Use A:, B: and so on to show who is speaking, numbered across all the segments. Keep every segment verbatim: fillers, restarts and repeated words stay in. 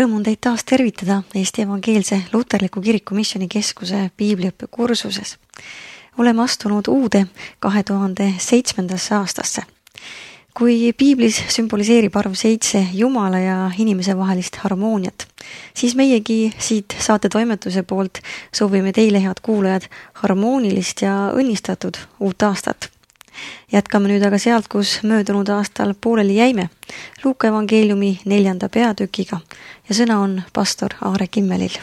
A: Rõõm on teid taas tervitada Eesti Evangeelse Luterliku Kiriku Missioonikeskuse piibliõppe kursuses. Oleme astunud uude kahe tuhande seitsmendasse aastasse. Kui piiblis sümboliseerib arv seitse Jumala ja inimese vahelist harmooniat, siis meiegi siit saate toimetuse poolt soovime teile, head kuulajad, harmoonilist ja õnnistatud uut aastat. Jätkame nüüd aga sealt, kus möödunud aastal pooleli jäime, Luuka evangeeliumi neljanda peatükiga ja sõna on pastor Aare Kimmelil.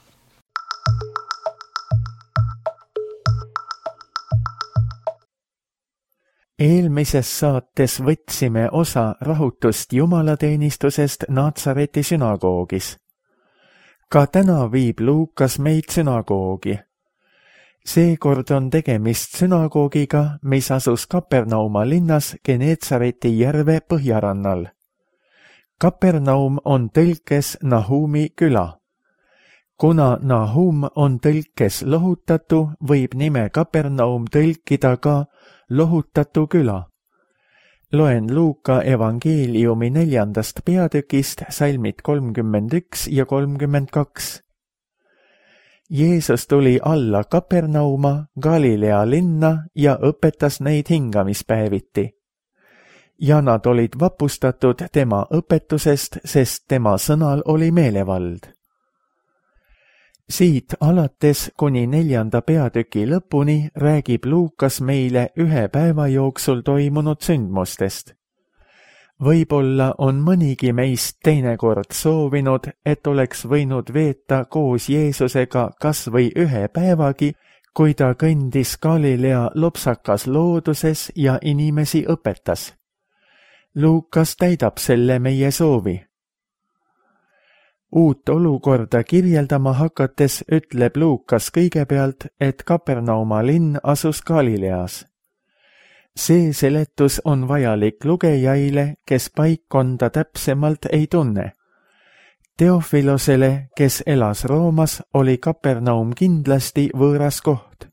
B: Eelmises saates võtsime osa rahutust jumalateenistusest Natsareti sünagoogis. Ka täna viib Luukas meid sünagoogi. Seekord on tegemist sünagoogiga, mis asus Kapernauma linnas Geneetsareti järve põhjarannal. Kapernaum on tõlkes Nahumi küla. Kuna Nahum on tõlkes lohutatu, võib nime Kapernaum tõlkida ka lohutatu küla. Loen Luuka evangeeliumi neljandast peatükist salmid kolmkümmend üks ja kolmkümmend kaks. Jeesus tuli alla Kapernauma, Galilea linna ja õpetas neid hingamispäeviti. Ja nad olid vapustatud tema õpetusest, sest tema sõnal oli meelevald. Siit alates kuni neljanda peatüki lõpuni räägib Luukas meile ühe päeva jooksul toimunud sündmustest. Võib-olla on mõnigi meist teinekord soovinud, et oleks võinud veeta koos Jeesusega kas või ühe päevagi, kui ta kõndis Galilea lopsakas looduses ja inimesi õpetas. Luukas täidab selle meie soovi. Uut olukorda kirjeldama hakates ütleb Luukas kõigepealt, et Kapernauma linn asus Galileas. See seletus on vajalik lugejaile, kes paikkonda täpsemalt ei tunne. Teofilosele, kes elas Roomas, oli Kapernaum kindlasti võõras koht.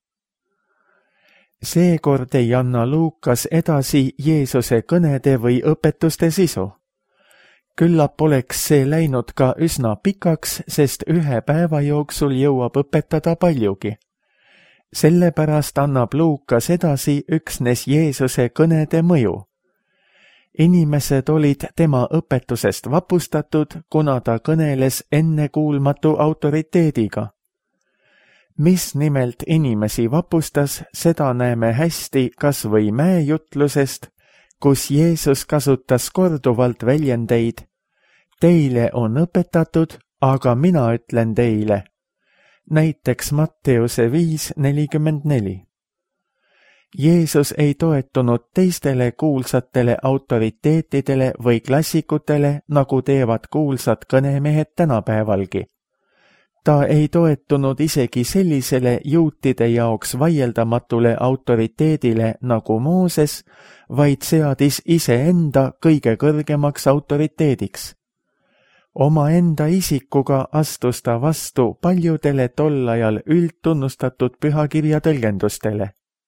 B: Seekord ei anna Luukas edasi Jeesuse kõnede või õpetuste sisu. Küllap oleks see läinud ka üsna pikaks, sest ühe päeva jooksul jõuab õpetada paljugi. Sellepärast annab Luukas edasi üksnes Jeesuse kõnede mõju. Inimesed olid tema õpetusest vapustatud, kuna ta kõneles ennekuulmatu autoriteediga. Mis nimelt inimesi vapustas, seda näeme hästi kas või mäejutlusest, kus Jeesus kasutas korduvalt väljendeid: teile on õpetatud, aga mina ütlen teile. Näiteks Matteuse viis nelikümmend neli. Jeesus ei toetunud teistele kuulsatele autoriteetidele või klassikutele, nagu teevad kuulsad kõnemehed tänapäevalgi. Ta ei toetunud isegi sellisele juutide jaoks vaieldamatule autoriteedile nagu Mooses, vaid seadis iseenda kõige kõrgemaks autoriteediks. Omaenda isikuga astus ta vastu paljudele tollajal üldtunnustatud pühakirja tõlgendustele.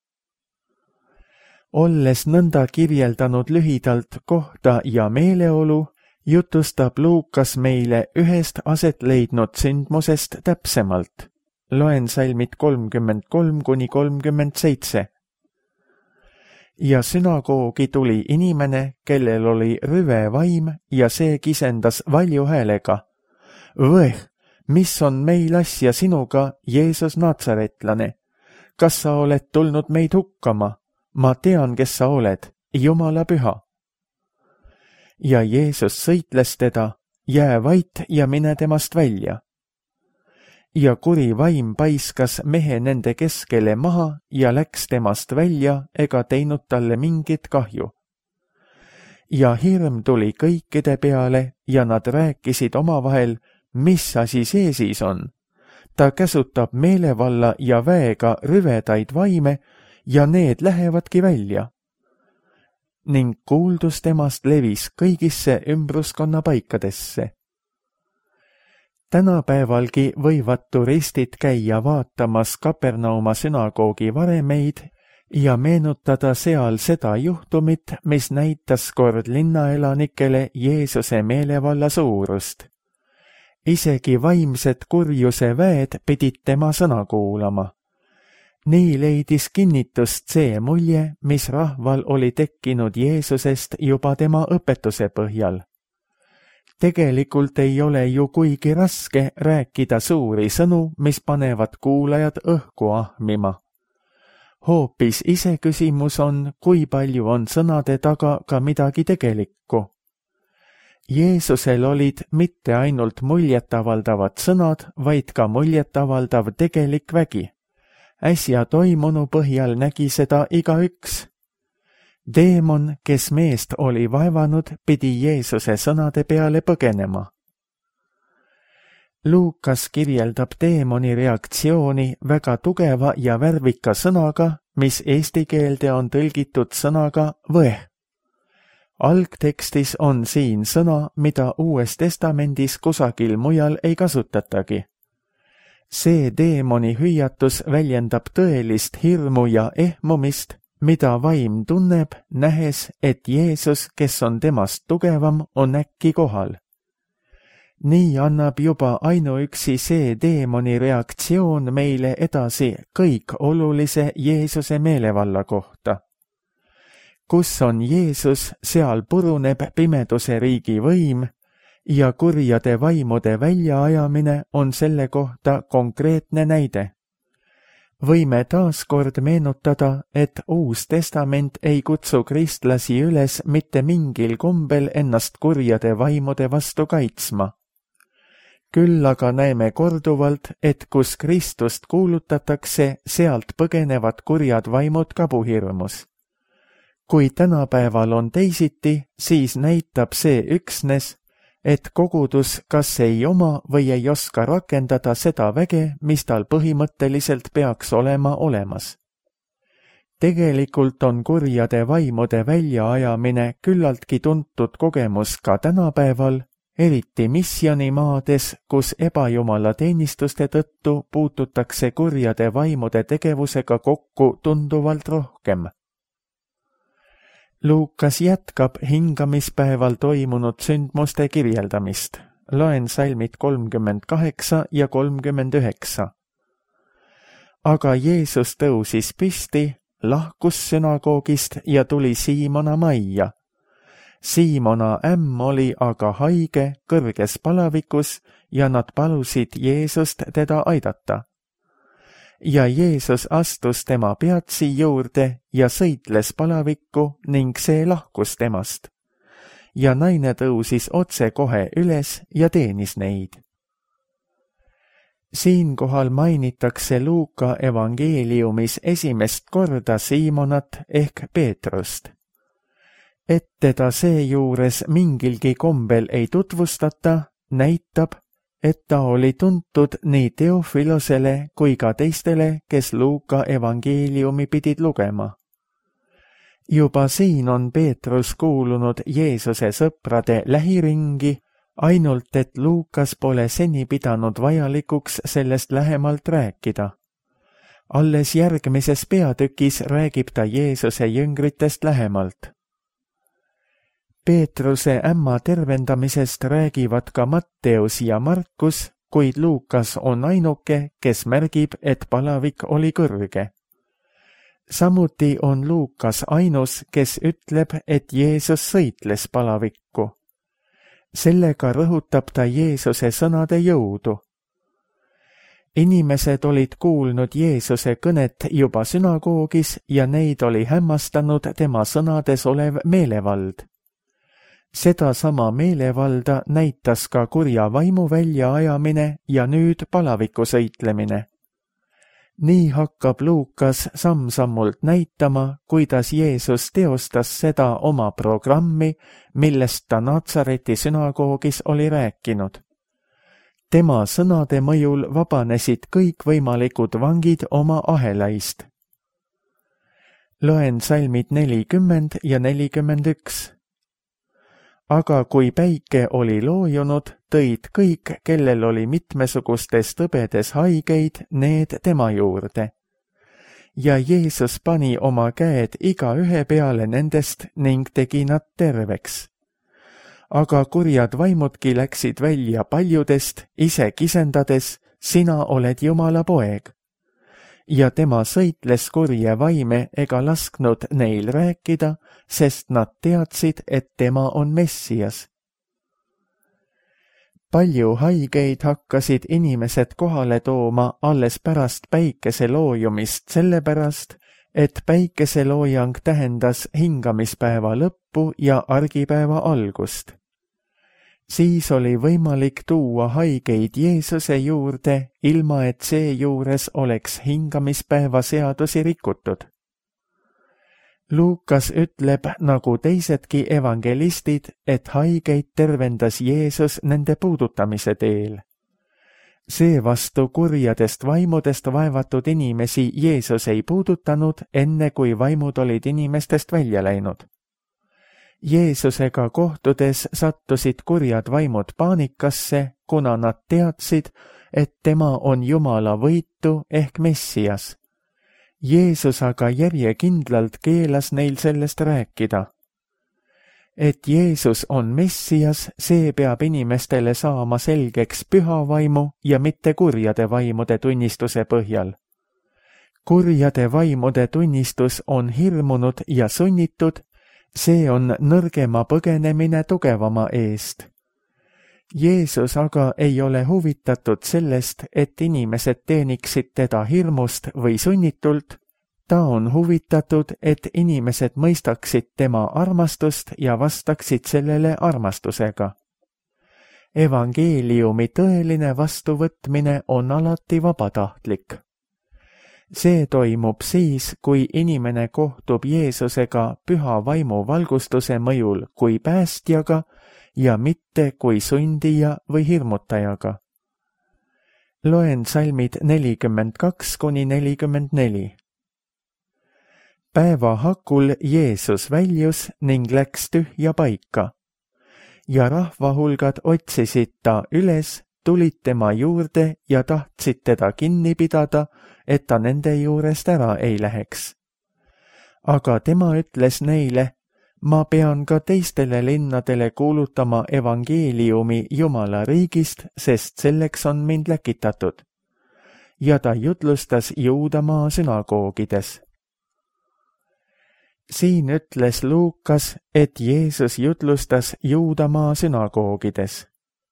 B: Olles nõnda kirjeldanud lühidalt kohta ja meeleolu, jutustab Luukas meile ühest aset leidnud sündmusest täpsemalt. Loen salmid kolmkümmend kolm kuni kolmkümmend seitse. Ja sünagoogi tuli inimene, kellel oli rüve vaim, ja see kisendas valju häälega: Võh, mis on meil asja sinuga, Jeesus Natsaretlane? Kas sa oled tulnud meid hukkama? Ma tean, kes sa oled, Jumala püha. Ja Jeesus sõitles teda: jää vait ja mine temast välja. Ja kuri vaim paiskas mehe nende keskele maha ja läks temast välja ega teinud talle mingit kahju. Ja hirm tuli kõikide peale ja nad rääkisid omavahel, mis asi see siis on. Ta käsutab meelevalla ja väega rüvedaid vaime ja need lähevadki välja. Ning kuuldus temast levis kõigisse ümbruskonna paikadesse. Tänapäevalgi võivad turistid käia vaatamas Kapernauma sünagoogi varemeid ja meenutada seal seda juhtumit, mis näitas kord linnaelanikele Jeesuse meelevalla suurust. isegi vaimsed kurjuse väed pidid tema sõna kuulama. Nii leidis kinnitust see mulje, mis rahval oli tekkinud Jeesusest juba tema õpetuse põhjal. Tegelikult ei ole ju kuigi raske rääkida suuri sõnu, mis panevad kuulajad õhku ahmima. Hoopis iseküsimus on, kui palju on sõnade taga ka midagi tegelikku. Jeesusel olid mitte ainult muljetavaldavad sõnad, vaid ka muljetavaldav tegelik vägi. Äsja toimunu põhjal nägi seda igaüks. Deemon, kes meest oli vaevanud, pidi Jeesuse sõnade peale põgenema. Luukas kirjeldab deemoni reaktsiooni väga tugeva ja värvika sõnaga, mis eesti keelde on tõlgitud sõnaga võh. Algtekstis on siin sõna, mida Uues Testamendis kusagil mujal ei kasutatagi. See deemoni hüüatus väljendab tõelist hirmu ja ehmumist, mida vaim tunneb, nähes, et Jeesus, kes on temast tugevam, on äkki kohal. Nii annab juba ainuüksi see deemoni reaktsioon meile edasi kõik olulise Jeesuse meelevalla kohta. Kus on Jeesus, seal puruneb pimeduse riigi võim ja kurjade vaimude väljaajamine on selle kohta konkreetne näide. Võime taaskord meenutada, et Uus Testament ei kutsu kristlasi üles mitte mingil kombel ennast kurjade vaimude vastu kaitsma. Küll aga näeme korduvalt, et kus Kristust kuulutatakse, sealt põgenevad kurjad vaimud kabuhirmus. Kui tänapäeval on teisiti, siis näitab see üksnes, et kogudus kas ei oma või ei oska rakendada seda väge, mis tal põhimõtteliselt peaks olema olemas. Tegelikult on kurjade vaimude väljaajamine küllaltki tuntud kogemus ka tänapäeval, eriti missioonimaades, kus ebajumala teenistuste tõttu puututakse kurjade vaimude tegevusega kokku tunduvalt rohkem. Luukas jätkab hingamispäeval toimunud sündmuste kirjeldamist. Loen salmid kolmkümmend kaheksa ja kolmkümmend üheksa. Aga Jeesus tõusis püsti, lahkus sünagoogist ja tuli Siimona majja. Siimona ämm oli aga haige, kõrges palavikus ja nad palusid Jeesust teda aidata. Ja Jeesus astus tema peatsi juurde ja sõitles palavikku ning see lahkus temast. Ja naine tõusis otse kohe üles ja teenis neid. Siinkohal mainitakse Luuka evangeeliumis esimest korda Siimonat ehk Peetrust. Et teda seejuures mingilgi kombel ei tutvustata, näitab, et ta oli tuntud nii Teofilosele kui ka teistele, kes Luuka evangeeliumi pidid lugema. Juba siin on Peetrus kuulunud Jeesuse sõprade lähiringi, ainult et Luukas pole seni pidanud vajalikuks sellest lähemalt rääkida. Alles järgmises peatükis räägib ta Jeesuse jüngritest lähemalt. Peetruse ämma tervendamisest räägivad ka Matteus ja Markus, kuid Luukas on ainuke, kes märgib, et palavik oli kõrge. Samuti on Luukas ainus, kes ütleb, et Jeesus sõitles palavikku. Sellega rõhutab ta Jeesuse sõnade jõudu. Inimesed olid kuulnud Jeesuse kõnet juba sünagoogis ja neid oli hämmastanud tema sõnades olev meelevald. Seda sama meelevalda näitas ka kurja vaimu väljaajamine ja nüüd palaviku sõitlemine. Nii hakkab Luukas samm-sammult näitama, kuidas Jeesus teostas seda oma programmi, millest ta Natsareti sünagoogis oli rääkinud. Tema sõnade mõjul vabanesid kõikvõimalikud vangid oma ahelaist. Loen salmid nelikümmend ja nelikümmend üks. Aga kui päike oli loojunud, tõid kõik, kellel oli mitmesugustes tõbedes haigeid, need tema juurde. Ja Jeesus pani oma käed iga ühe peale nendest ning tegi nad terveks. aga kurjad vaimudki läksid välja paljudest, ise kisendades, sina oled Jumala poeg. Ja tema sõitles kurje vaime ega lasknud neil rääkida, sest nad teadsid, et tema on Messias. Palju haigeid hakkasid inimesed kohale tooma alles pärast päikese loojumist, sellepärast, et päikeseloojang tähendas hingamispäeva lõppu ja argipäeva algust. Siis oli võimalik tuua haigeid Jeesuse juurde, ilma et seejuures oleks hingamispäeva seadusi rikutud. Luukas ütleb, nagu teisedki evangelistid, et haigeid tervendas Jeesus nende puudutamise teel. Seevastu kurjadest vaimudest vaevatud inimesi Jeesus ei puudutanud, enne kui vaimud olid inimestest välja läinud. Jeesusega kohtudes sattusid kurjad vaimud paanikasse, kuna nad teadsid, et tema on Jumala võitu ehk Messias. Jeesus aga järjekindlalt keelas neil sellest rääkida. Et Jeesus on Messias, see peab inimestele saama selgeks püha vaimu ja mitte kurjade vaimude tunnistuse põhjal. Kurjade vaimude tunnistus on hirmunud ja sunnitud, see on nõrgema põgenemine tugevama eest. Jeesus aga ei ole huvitatud sellest, et inimesed teeniksid teda hirmust või sunnitult, ta on huvitatud, et inimesed mõistaksid tema armastust ja vastaksid sellele armastusega. Evangeeliumi tõeline vastuvõtmine on alati vabatahtlik. See toimub siis, kui inimene kohtub Jeesusega püha vaimu valgustuse mõjul kui päästjaga ja mitte kui sundija või hirmutajaga. Loen salmid nelikümmend kaks kuni nelikümmend neli. Päeva hakul Jeesus väljus ning läks tühja paika. Ja rahvahulgad otsisid ta üles, tulid tema juurde ja tahtsid teda kinni pidada, et ta nende juurest ära ei läheks. Aga tema ütles neile, ma pean ka teistele linnadele kuulutama evangeeliumi Jumala riigist, sest selleks on mind läkitatud. Ja ta jutlustas Juudamaa sünagoogides. Siin ütles Luukas, et Jeesus jutlustas Juudamaa sünagoogides.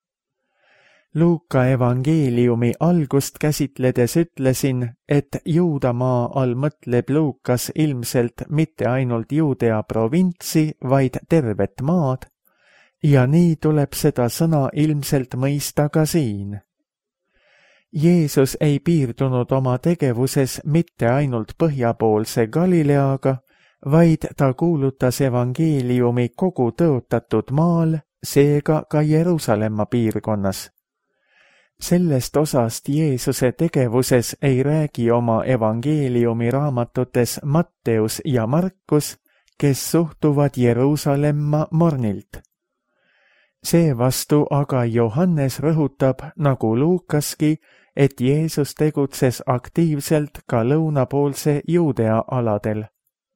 B: Luuka evangeeliumi algust käsitledes ütlesin, et Juudamaa all mõtleb Luukas ilmselt mitte ainult Juudea provintsi, vaid tervet maad, ja nii tuleb seda sõna ilmselt mõista ka siin. Jeesus ei piirdunud oma tegevuses mitte ainult põhjapoolse Galileaga, vaid ta kuulutas evangeeliumi kogu tõotatud maal, seega ka Jeruusalemma piirkonnas. Sellest osast Jeesuse tegevuses ei räägi oma evangeeliumi raamatutes Matteus ja Markus, kes suhtuvad Jeruusalemma mornilt. Seevastu aga Johannes rõhutab, nagu Luukaski, et Jeesus tegutses aktiivselt ka lõunapoolse Juudea aladel.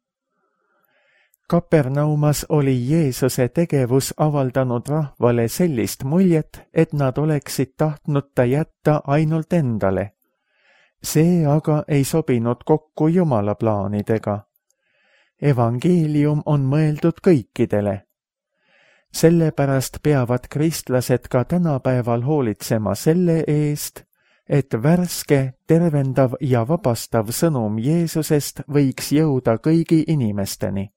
B: Kapernaumas oli Jeesuse tegevus avaldanud rahvale sellist muljet, et nad oleksid tahtnud ta jätta ainult endale. See aga ei sobinud kokku Jumala plaanidega. Evangeelium on mõeldud kõikidele. Sellepärast peavad kristlased ka tänapäeval hoolitsema selle eest, et värske, tervendav ja vabastav sõnum Jeesusest võiks jõuda kõigi inimesteni.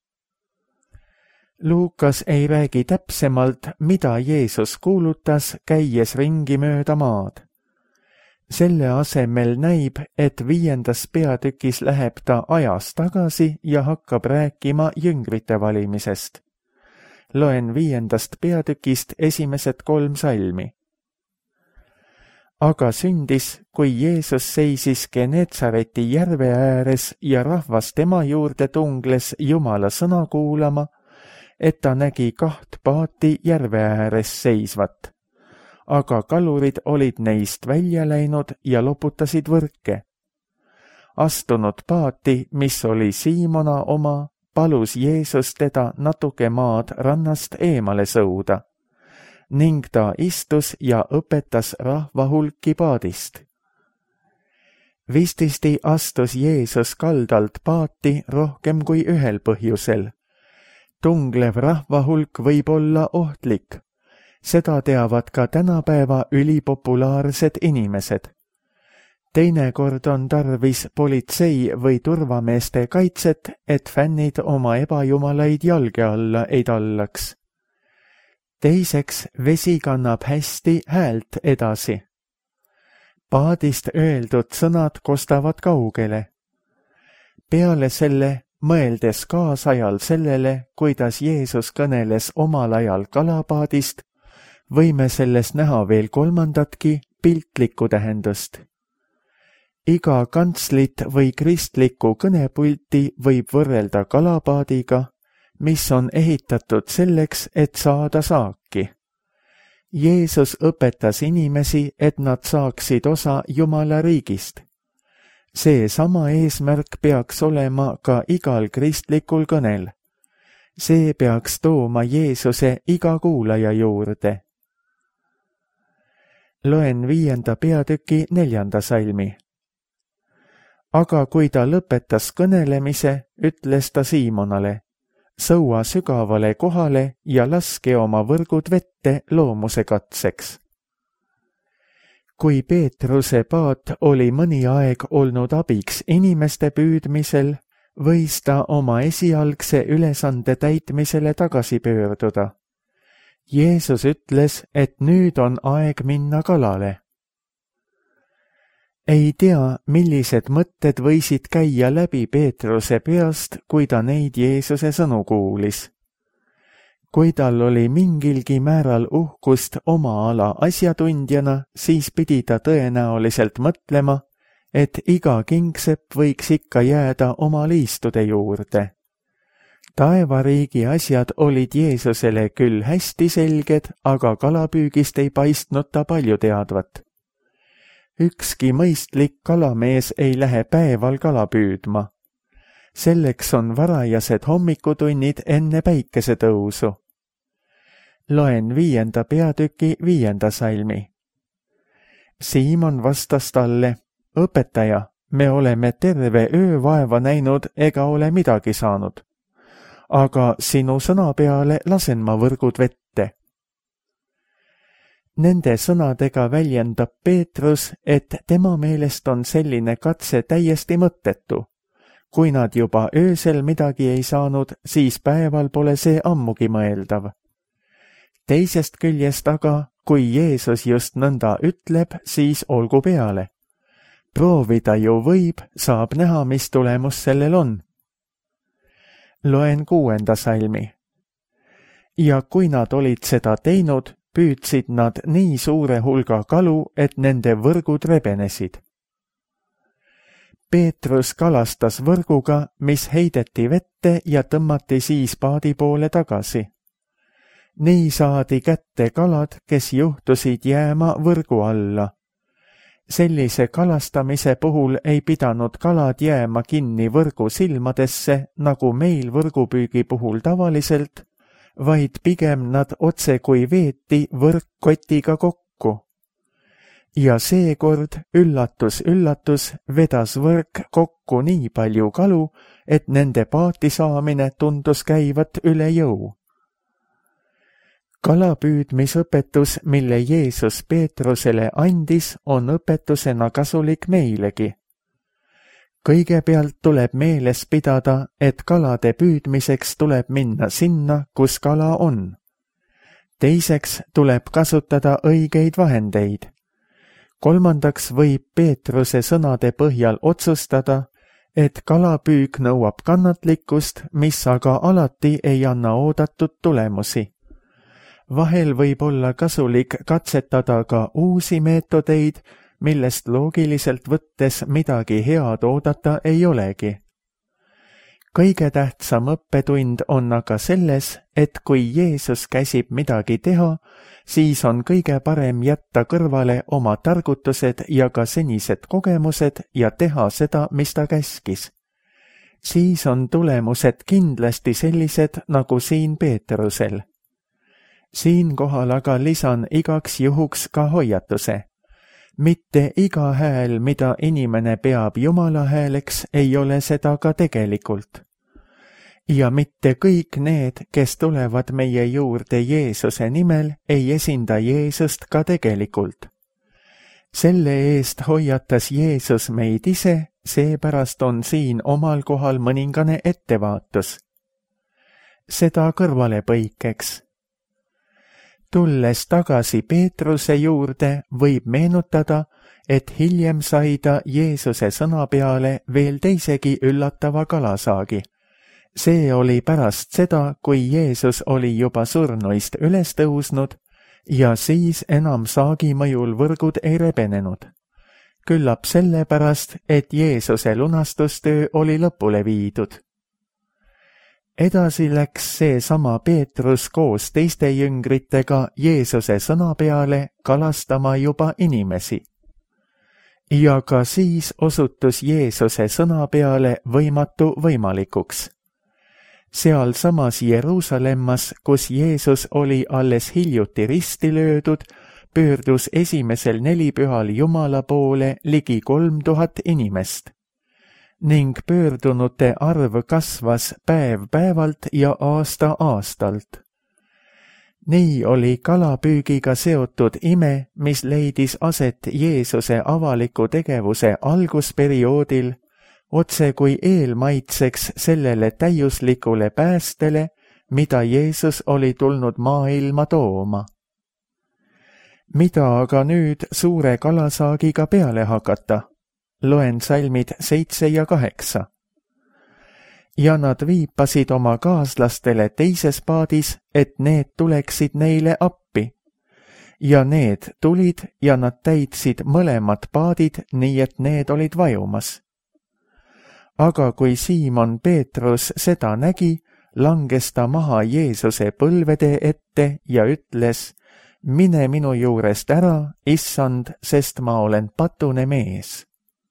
B: Luukas ei räägi täpsemalt, mida Jeesus kuulutas, käies ringi mööda maad. Selle asemel näib, et viiendas peatükis läheb ta ajas tagasi ja hakkab rääkima jüngrite valimisest. Loen viiendast peatükist esimesed kolm salmi. Aga sündis, kui Jeesus seisis Genetsareti järve ääres ja rahvas tema juurde tungles Jumala sõna kuulama, et ta nägi kaht paati järve ääres seisvat. Aga kalurid olid neist välja läinud ja loputasid võrke. Astunud paati, mis oli Siimona oma, palus Jeesus teda natuke maad rannast eemale sõuda ning ta istus ja õpetas rahva hulki paadist. Vististi astus Jeesus kaldalt paati rohkem kui ühel põhjusel. Tunglev rahva hulk võib olla ohtlik. Seda teavad ka tänapäeva ülipopulaarsed inimesed. Teinekord on tarvis politsei või turvameeste kaitset, et fännid oma ebajumalaid jalge alla ei tallaks. Teiseks, vesi kannab hästi häält edasi. Paadist öeldud sõnad kostavad kaugele. Peale selle, mõeldes kaasajal sellele, kuidas Jeesus kõneles omal ajal kalapaadist, võime selles näha veel kolmandatki piltlikku tähendust. Iga kantslit või kristlikku kõnepulti võib võrrelda kalapaadiga, mis on ehitatud selleks, et saada saaki. Jeesus õpetas inimesi, et nad saaksid osa Jumala riigist. See sama eesmärk peaks olema ka igal kristlikul kõnel. See peaks tooma Jeesuse iga kuulaja juurde. Loen viienda peatüki neljanda salmi. Aga kui ta lõpetas kõnelemise, ütles ta Siimonale, sõua sügavale kohale ja laske oma võrgud vette loomuse katseks. Kui Peetruse paat oli mõni aeg olnud abiks inimeste püüdmisel, võis ta oma esialgse ülesande täitmisele tagasi pöörduda. Jeesus ütles, et nüüd on aeg minna kalale. Ei tea, millised mõtted võisid käia läbi Peetruse peast, kui ta neid Jeesuse sõnu kuulis. Kui tal oli mingilgi määral uhkust oma ala asjatundjana, siis pidi ta tõenäoliselt mõtlema, et iga kingsepp võiks ikka jääda oma liistude juurde. Taevariigi asjad olid Jeesusele küll hästi selged, aga kalapüügist ei paistnud ta palju teadvat. Ükski mõistlik kalamees ei lähe päeval kala püüdma. Selleks on varajased hommikutunnid enne päikesetõusu. Loen viienda peatüki viienda salmi. Siimon vastas talle, õpetaja, me oleme terve öö vaeva näinud ega ole midagi saanud. Aga sinu sõna peale lasen ma võrgud vette. Nende sõnadega väljendab Peetrus, et tema meelest on selline katse täiesti mõttetu. Kui nad juba öösel midagi ei saanud, siis päeval pole see ammugi mõeldav. Teisest küljest aga, kui Jeesus just nõnda ütleb, siis olgu peale. Proovida ju võib, saab näha, mis tulemus sellel on. Loen kuuenda salmi. Ja kui nad olid seda teinud, püüdsid nad nii suure hulga kalu, et nende võrgud rebenesid. Peetrus kalastas võrguga, mis heideti vette ja tõmmati siis paadi poole tagasi. Nii saadi kätte kalad, kes juhtusid jääma võrgu alla. Sellise kalastamise puhul ei pidanud kalad jääma kinni võrgu silmadesse, nagu meil võrgupüügi puhul tavaliselt, vaid pigem nad otse kui veeti võrkkotiga kokku. Ja seekord, üllatus, üllatus, vedas võrk kokku nii palju kalu, et nende paati saamine tundus käivat üle jõu. Kalapüüdmisõpetus, mille Jeesus Peetrusele andis, on õpetusena kasulik meilegi. Kõigepealt tuleb meeles pidada, et kalade püüdmiseks tuleb minna sinna, kus kala on. Teiseks tuleb kasutada õigeid vahendeid. Kolmandaks võib Peetruse sõnade põhjal otsustada, et kalapüük nõuab kannatlikkust, mis aga alati ei anna oodatud tulemusi. Vahel võib olla kasulik katsetada ka uusi meetodeid, millest loogiliselt võttes midagi head oodata ei olegi. Kõige tähtsam õppetund on aga selles, et kui Jeesus käsib midagi teha, siis on kõige parem jätta kõrvale oma targutused ja ka senised kogemused ja teha seda, mis ta käskis. siis on tulemused kindlasti sellised nagu siin Peetrusel. Siinkohal aga lisan igaks juhuks ka hoiatuse. Mitte iga hääl, mida inimene peab Jumala hääleks, ei ole seda ka tegelikult. Ja mitte kõik need, kes tulevad meie juurde Jeesuse nimel, ei esinda Jeesust ka tegelikult. Selle eest hoiatas Jeesus meid ise, seepärast on siin omal kohal mõningane ettevaatus. Seda kõrvalepõikeks. Tulles tagasi Peetruse juurde, võib meenutada, et hiljem sai ta Jeesuse sõna peale veel teisegi üllatava kalasaagi. See oli pärast seda, kui Jeesus oli juba surnuist üles tõusnud ja siis enam saagi mõjul võrgud ei rebenenud. Küllap sellepärast, et Jeesuse lunastustöö oli lõpule viidud. Edasi läks see sama Peetrus koos teiste jüngritega Jeesuse sõna peale kalastama juba inimesi. Ja ka siis osutus Jeesuse sõna peale võimatu võimalikuks. Seal samas Jeruusalemmas, kus Jeesus oli alles hiljuti risti löödud, pöördus esimesel nelipühal Jumala poole ligi kolm tuhat inimest. Ning pöördunute arv kasvas päev päevalt ja aasta aastalt. Nii oli kalapüügiga seotud ime, mis leidis aset Jeesuse avaliku tegevuse algusperioodil, otse kui eelmaitseks sellele täiuslikule päästele, mida Jeesus oli tulnud maailma tooma. Mida aga nüüd suure kalasaagiga peale hakata? Loen salmid seitse ja kaheksa. Ja nad viipasid oma kaaslastele teises paadis, et need tuleksid neile appi. Ja need tulid ja nad täitsid mõlemad paadid, nii et need olid vajumas. Aga kui Siimon Peetrus seda nägi, langes ta maha Jeesuse põlvede ette ja ütles, mine minu juurest ära, issand, sest ma olen patune mees.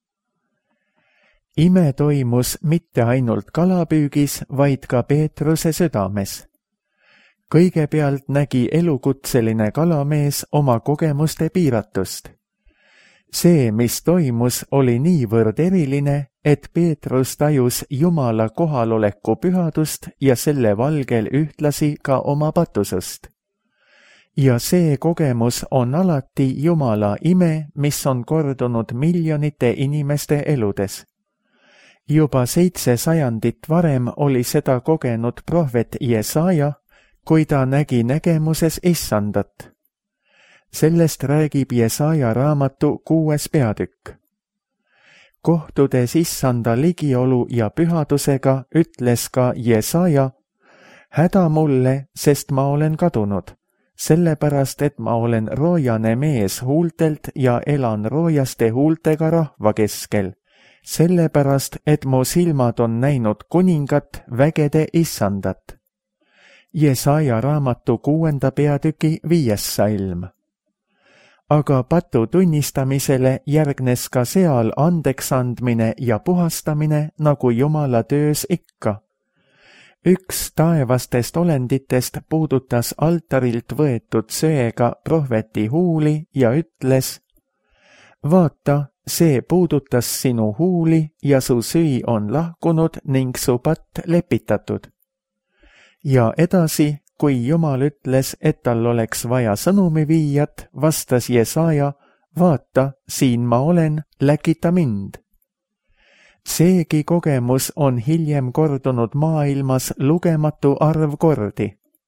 B: Ime toimus mitte ainult kalapüügis, vaid ka Peetruse südames. Kõigepealt nägi elukutseline kalamees oma kogemuste piiratust. See, mis toimus, oli niivõrd eriline, et Peetrus tajus Jumala kohaloleku pühadust ja selle valgel ühtlasi ka oma patusust. Ja see kogemus on alati Jumala ime, mis on kordunud miljonite inimeste eludes. Juba seitse sajandit varem oli seda kogenud prohvet Jesaja, kui ta nägi nägemuses issandat. Sellest räägib Jesaja raamatu kuues peatükk. Kohtudes issanda ligiolu ja pühadusega ütles ka Jesaja, häda mulle, sest ma olen kadunud, sellepärast et ma olen roojane mees huultelt ja elan roojaste huultega rahva keskel, sellepärast et mu silmad on näinud kuningat, vägede issandat. Jesaja raamatu kuuenda peatüki viies salm. Aga patu tunnistamisele järgnes ka seal andeksandmine ja puhastamine nagu Jumala töös ikka. Üks taevastest olenditest puudutas altarilt võetud söega prohveti huuli ja ütles, vaata, see puudutas sinu huuli ja su süü on lahkunud ning su patt lepitatud. Ja edasi, kui Jumal ütles, et tal oleks vaja sõnumi viijat, vastas Jesaja, vaata, siin ma olen, läkita mind. Seegi kogemus on hiljem kordunud maailmas lugematu arv kordi.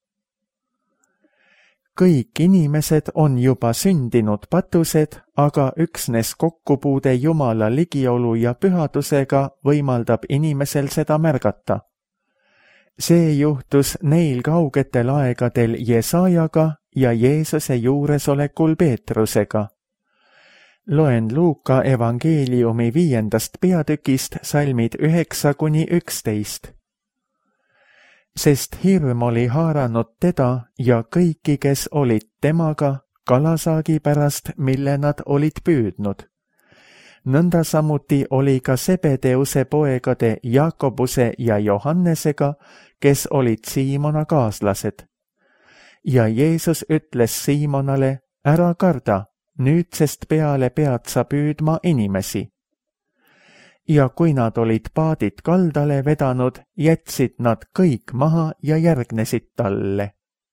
B: Kõik inimesed on juba sündinud patused, aga üksnes kokkupuude Jumala ligiolu ja pühadusega võimaldab inimesel seda märgata. See juhtus neil kaugetel aegadel Jesajaga ja Jeesuse juuresolekul Peetrusega. Loen Luuka evangeeliumi viiendast peatükist salmid üheksa kuni üksteist. Sest hirm oli haaranud teda ja kõiki, kes olid temaga kalasaagi pärast, mille nad olid püüdnud. nõnda samuti oli ka Sebedeuse poegade Jaakobuse ja Johannesega, kes olid Siimona kaaslased. Ja Jeesus ütles Siimonale, ära karda, nüüdsest peale pead sa püüdma inimesi. Ja kui nad olid paadid kaldale vedanud, jätsid nad kõik maha ja järgnesid talle.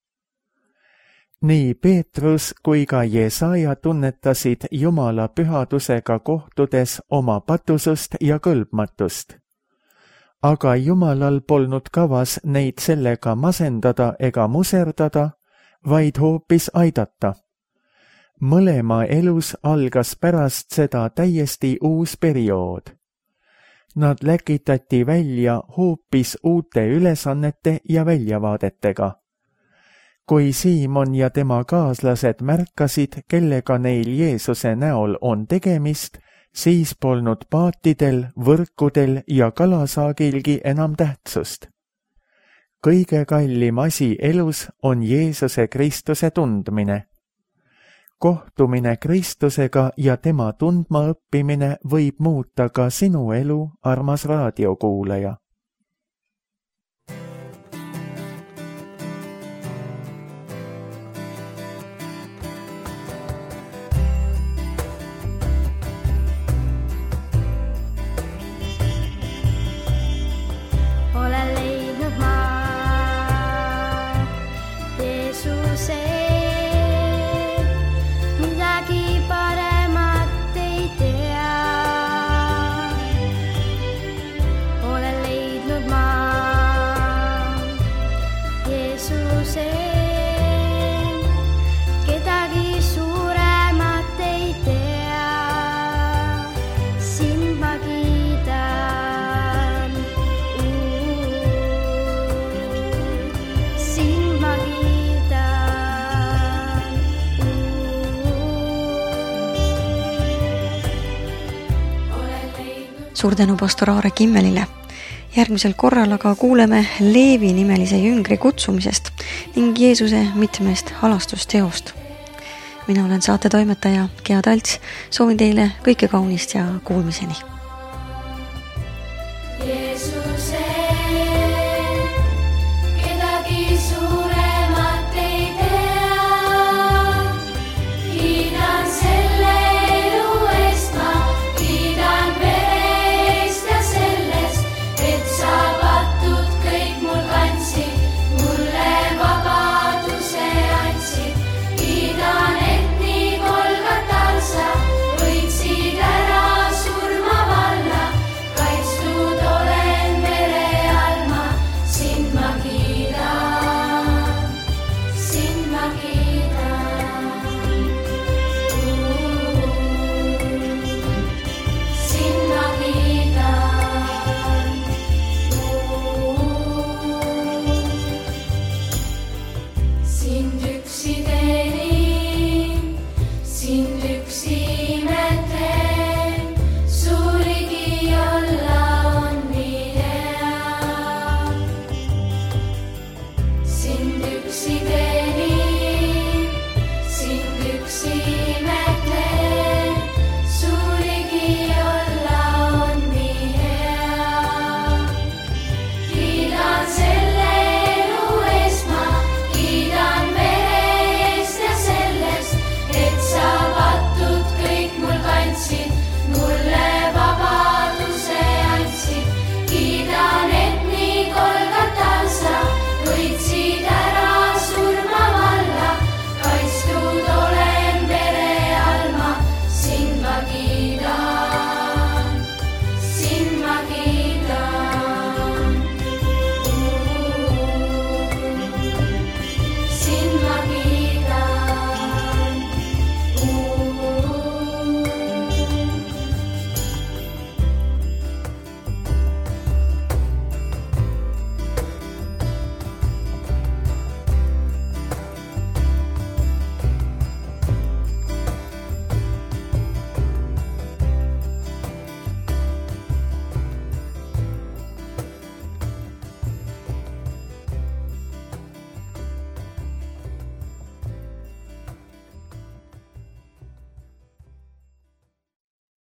B: Nii Peetrus kui ka Jesaja tunnetasid Jumala pühadusega kohtudes oma patusust ja kõlbmatust. Aga Jumalal polnud kavas neid sellega masendada ega muserdada, vaid hoopis aidata. Mõlema elus algas pärast seda täiesti uus periood. Nad läkitati välja hoopis uute ülesannete ja väljavaadetega. Kui Siimon ja tema kaaslased märkasid, kellega neil Jeesuse näol on tegemist, siis polnud paatidel, võrkudel ja kalasaagilgi enam tähtsust. Kõige kallim asi elus on Jeesuse Kristuse tundmine. Kohtumine Kristusega ja tema tundma õppimine võib muuta ka sinu elu, armas raadiokuulaja.
A: Suur tänu pastor Aare Kimmelile. Järgmisel korral aga kuuleme Leevi nimelise jüngri kutsumisest ning Jeesuse mitmest halastusteost. Mina olen saate toimetaja Gea Talts, soovin teile kõike kaunist ja kuulmiseni.